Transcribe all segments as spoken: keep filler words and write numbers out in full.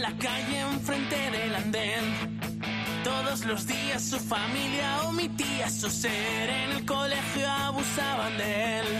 la calle enfrente del andén. Todos los días su familia omitía su ser. En el colegio abusaban de él.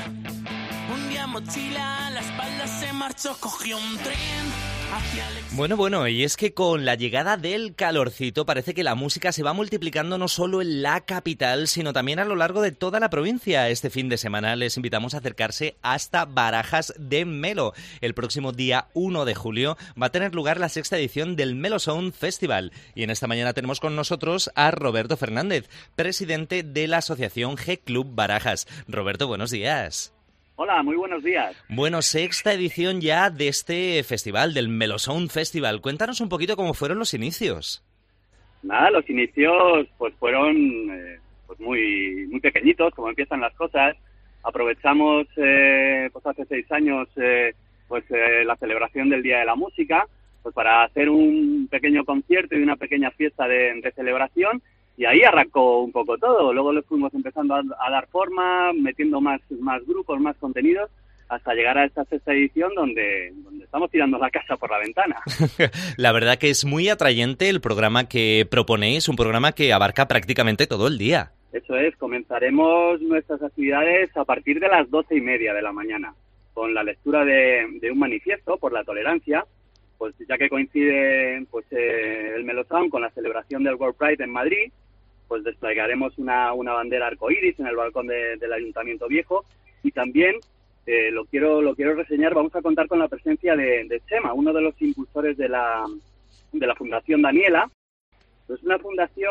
Un día mochila a la espalda se marchó, cogió un tren hacia el... Bueno, bueno, y es que con la llegada del calorcito parece que la música se va multiplicando no solo en la capital, sino también a lo largo de toda la provincia. Este fin de semana les invitamos a acercarse hasta Barajas de Melo. El próximo día uno de julio va a tener lugar la sexta edición del Melo Sound Festival. Y en esta mañana tenemos con nosotros a Roberto Fernández, presidente de la asociación G Club Barajas. Roberto, buenos días. Hola, muy buenos días. Bueno, sexta edición ya de este festival, del Melo Sound Festival. Cuéntanos un poquito cómo fueron los inicios. Nada, los inicios pues fueron eh, pues muy muy pequeñitos, como empiezan las cosas. Aprovechamos eh, pues hace seis años eh, pues eh, la celebración del Día de la Música, pues para hacer un pequeño concierto y una pequeña fiesta de, de celebración. Y ahí arrancó un poco todo. Luego le fuimos empezando a, a dar forma, metiendo más, más grupos, más contenidos, hasta llegar a esta sexta edición donde, donde estamos tirando la casa por la ventana. La verdad que es muy atrayente el programa que proponéis, un programa que abarca prácticamente todo el día. Eso es, comenzaremos nuestras actividades a partir de las doce y media de la mañana, con la lectura de, de un manifiesto por la tolerancia, pues ya que coincide pues eh, el Melo Sound con la celebración del World Pride en Madrid. Pues desplegaremos una, una bandera arcoíris en el balcón de, del Ayuntamiento Viejo y también, eh, lo quiero lo quiero reseñar, vamos a contar con la presencia de, de Chema, uno de los impulsores de la, de la Fundación Daniela. Es una fundación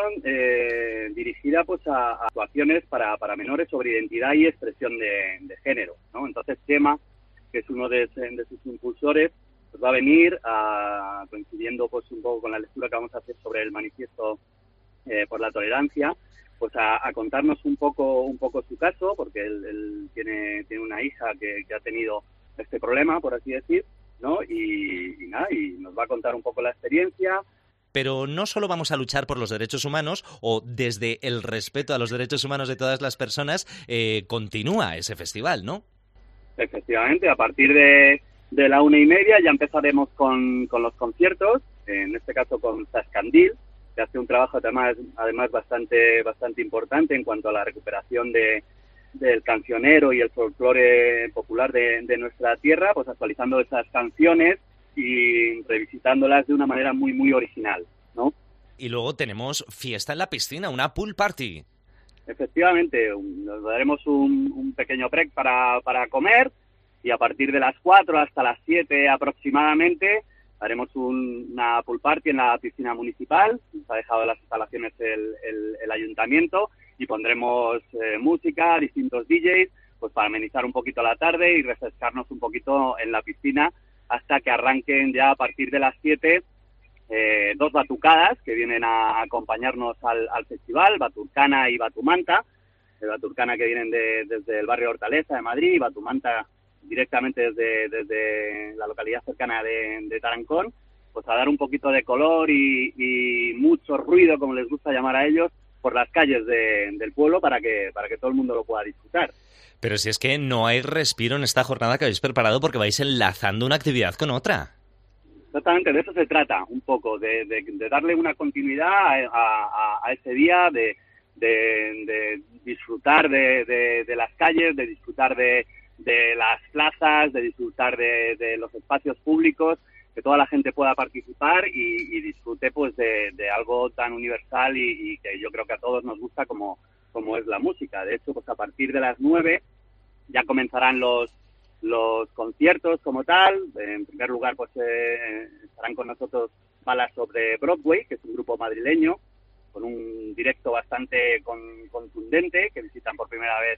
eh, dirigida pues a, a actuaciones para, para menores sobre identidad y expresión de, de género, ¿no? Entonces Chema, que es uno de, de sus impulsores, pues va a venir a, coincidiendo pues un poco con la lectura que vamos a hacer sobre el manifiesto Eh, por la tolerancia, pues a, a contarnos un poco un poco su caso, porque él, él tiene tiene una hija que, que ha tenido este problema, por así decir, ¿no? Y, y nada, y nos va a contar un poco la experiencia. Pero no solo vamos a luchar por los derechos humanos, o desde el respeto a los derechos humanos de todas las personas, eh, continúa ese festival, ¿no? Efectivamente, a partir de, de la una y media ya empezaremos con, con los conciertos, en este caso con Sascandil, que hace un trabajo además, además bastante bastante importante en cuanto a la recuperación de del cancionero y el folclore popular de, de nuestra tierra, pues actualizando esas canciones y revisitándolas de una manera muy muy original, ¿no? Y luego tenemos fiesta en la piscina, una pool party. Efectivamente, un, nos daremos un, un pequeño break para, para comer y a partir de las cuatro hasta las siete aproximadamente haremos un, una pool party en la piscina municipal. Nos ha dejado las instalaciones el, el, el ayuntamiento y pondremos eh, música, distintos D Js, pues para amenizar un poquito la tarde y refrescarnos un poquito en la piscina hasta que arranquen ya a partir de las siete eh, dos batucadas que vienen a acompañarnos al, al festival, Baturcana y Batumanta. De Baturcana que vienen de, desde el barrio Hortaleza de Madrid y Batumanta directamente desde, desde la localidad cercana de, de Tarancón, pues a dar un poquito de color y, y mucho ruido, como les gusta llamar a ellos, por las calles de, del pueblo para que, para que todo el mundo lo pueda disfrutar. Pero si es que no hay respiro en esta jornada que habéis preparado porque vais enlazando una actividad con otra. Exactamente, de eso se trata un poco, de, de, de darle una continuidad a, a, a ese día, de, de, de disfrutar de, de, de las calles, de disfrutar de de las plazas, de disfrutar de, de los espacios públicos, que toda la gente pueda participar y, y disfrute pues de, de algo tan universal y, y que yo creo que a todos nos gusta como, como es la música. De hecho, pues a partir de las nueve ya comenzarán los los conciertos como tal. En primer lugar, pues eh, estarán con nosotros Balas sobre Broadway, que es un grupo madrileño, con un directo bastante con, contundente, que visitan por primera vez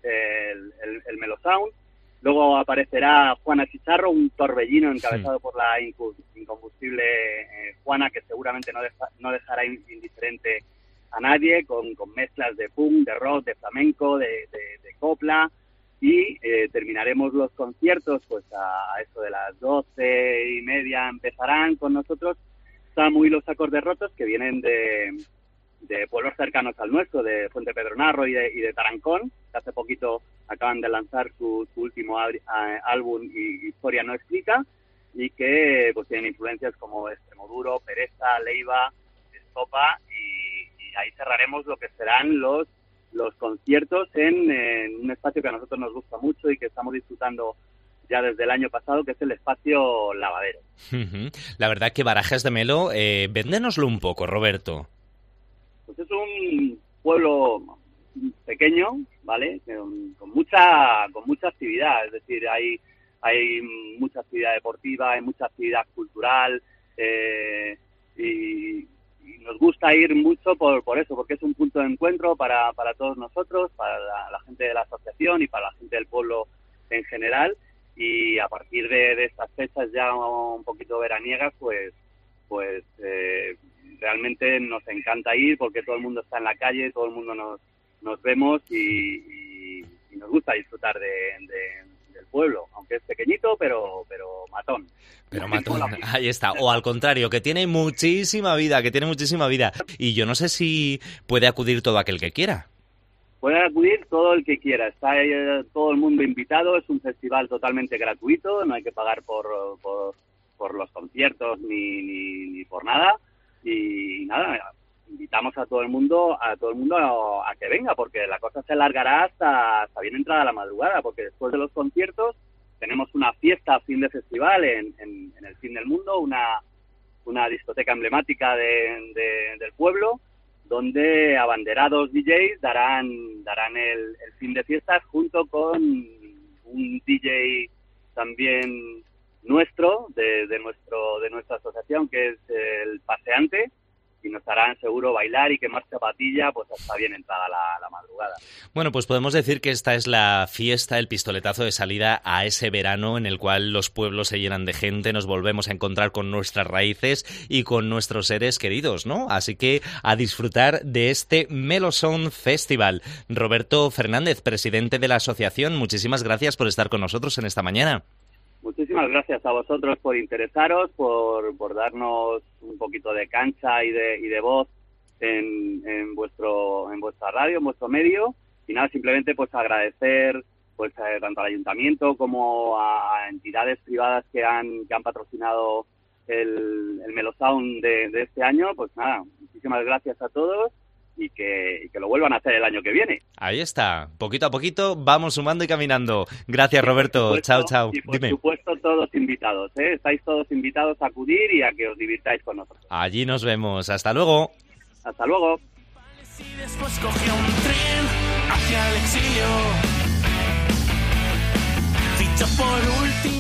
El, el, el Melo Sound. Luego aparecerá Juana Chicharro, un torbellino encabezado sí. por la incombustible eh, Juana, que seguramente no, deja, no dejará indiferente a nadie, con, con mezclas de punk, de rock, de flamenco, de, de, de copla, y eh, terminaremos los conciertos pues a, a eso de las doce y media empezarán con nosotros Samu y los Acordes Rotos, que vienen de de pueblos cercanos al nuestro, de Fuente Pedronarro y de, y de Tarancón, que hace poquito acaban de lanzar su, su último álbum y Historia no escrita. y que pues tienen influencias como Extremoduro, Pereza, Leiva, Estopa, y, y ahí cerraremos lo que serán los los conciertos en, en un espacio que a nosotros nos gusta mucho y que estamos disfrutando ya desde el año pasado, que es el espacio Lavadero. La verdad que Barajas de Melo, eh, véndenoslo un poco, Roberto. Pues es un pueblo pequeño, ¿vale? Con, con mucha con mucha actividad, es decir, hay hay mucha actividad deportiva, hay mucha actividad cultural, eh, y, y nos gusta ir mucho por por eso, porque es un punto de encuentro para para todos nosotros, para la, la gente de la asociación y para la gente del pueblo en general. Y a partir de, de estas fechas ya un poquito veraniegas, pues pues eh, realmente nos encanta ir porque todo el mundo está en la calle, todo el mundo nos, nos vemos y, y, y nos gusta disfrutar de, de, del pueblo, aunque es pequeñito, pero pero matón. Pero matón, ahí está. O al contrario, que tiene muchísima vida, que tiene muchísima vida. Y yo no sé si puede acudir todo aquel que quiera. Puede acudir todo el que quiera, está ahí, eh, todo el mundo invitado, es un festival totalmente gratuito, no hay que pagar por, por, por los conciertos ni, ni, ni por nada, y nada, invitamos a todo el mundo a todo el mundo a, a que venga, porque la cosa se alargará hasta, hasta bien entrada la madrugada, porque después de los conciertos tenemos una fiesta fin de festival en, en, en el Fin del Mundo, una, una discoteca emblemática de, de, del pueblo, donde abanderados D Js darán darán el, el fin de fiestas junto con un D J también nuestro, de, de nuestro de nuestra asociación, que es el Paseante, y nos harán seguro bailar y quemar zapatilla pues hasta bien entrada la, la madrugada. Bueno, pues podemos decir que esta es la fiesta, el pistoletazo de salida a ese verano en el cual los pueblos se llenan de gente, nos volvemos a encontrar con nuestras raíces y con nuestros seres queridos, ¿no? Así que a disfrutar de este Melosón Festival. Roberto Fernández, presidente de la asociación, muchísimas gracias por estar con nosotros en esta mañana. Muchísimas gracias a vosotros por interesaros, por, por darnos un poquito de cancha y de, y de voz en, en vuestro en vuestra radio, en vuestro medio. Y nada, simplemente pues agradecer pues eh, tanto al ayuntamiento como a entidades privadas que han que han patrocinado el, el Melosound de, de este año. Pues nada, muchísimas gracias a todos. Y que, y que lo vuelvan a hacer el año que viene. Ahí está, poquito a poquito vamos sumando y caminando. Gracias, Roberto. Supuesto, chao, chao. Y por Dime. supuesto todos invitados, ¿eh? Estáis todos invitados a acudir y a que os divirtáis con nosotros. Allí nos vemos. Hasta luego. Hasta luego. Y después cogió un tren hacia el exilio. Fichó por último